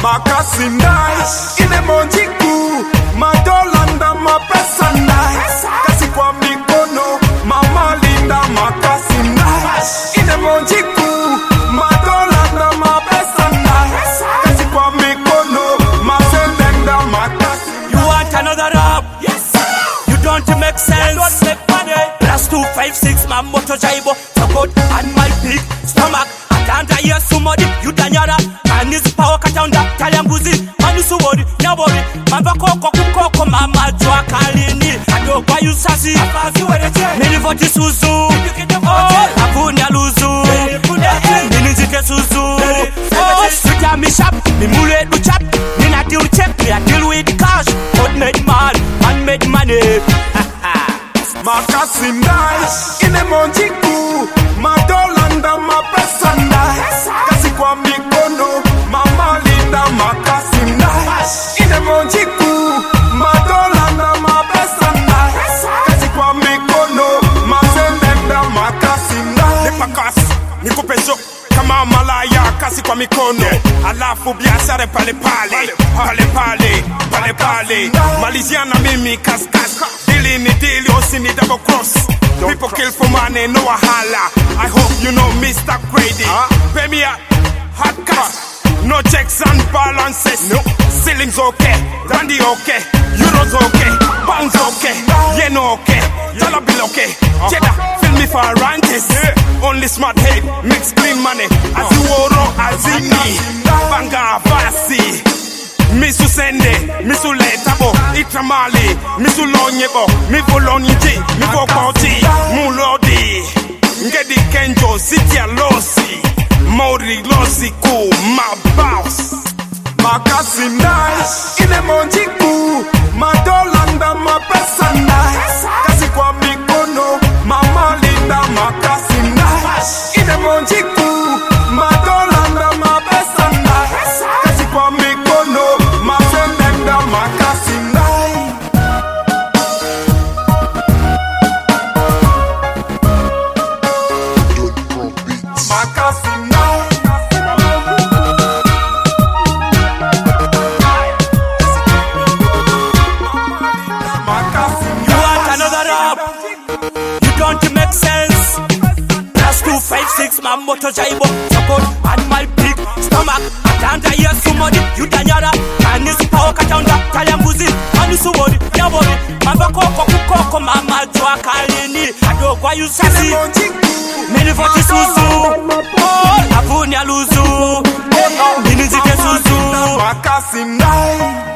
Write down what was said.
Makasi nice, ine monjiku, madolanda mapesa nice. Kasi kwa mikono, mama linda makasi nice. Ine monjiku, madolanda mapesa nice. Kasi kwa mikono, maselenda makasi. You want another rap? Yes. You don't make sense. Don't make money. Plus 256, my motor jaibo. Talk out and my big stomach. Atanda ya sumodi, you danyara. Is power katanda talambuzi manu suwori nyabori mamba koko kukoko mama jwa kalini adogwa yusasi afazi wereje nilivoti suzu oh abunya luzu ninizike suzu oh suja mi shop mi mule du chap nina deal check me I deal with cash God made man made money Makasi nice ine monjiku madolanda mapesa nice kasi kwa mikono mama linda makasi nice ine monjiku madolanda mapesa nice kasi kwa mikono maselenda makasi nice nipa kasi nikupezo kama malaya kasi kwa mikono alafu biashara pale maliziana mimi kaskas dili ni dili osi ni double cross people kill for money no wahala I hope you know Mr. Grady pay me a hot cash no checks and balances no ceilings okay dandy okay euros okay pounds okay yen okay dollar bill okay cheddar fill me for ranches only smart head mix clean money as you oro as in me banga basi misu sende misu letabo itramali misu lonyebo mi volonji mi vokoti mulodi ngedi kenjo sitia losi mori losi ku my boss makasi nice ine monjiku madolanda mapesa nice kasi kwa mikono mama linda makasi nice ine monjiku madolanda mapesa nice kasi kwa mikono maselenda makasi nice makasi nice You want another rap? You don't make sense. Plus 256, my motor jaibo. Support and my big stomach. Atanda ya sumodi, you danyara. And is power katanda, talambuzi. Manu suwori, nyabori. Mamba koko, mama jwa kalini. Adogwa yusasi. Nilivoti suzu. Oh, abunya luzu. Ninizike suzu. makasi nice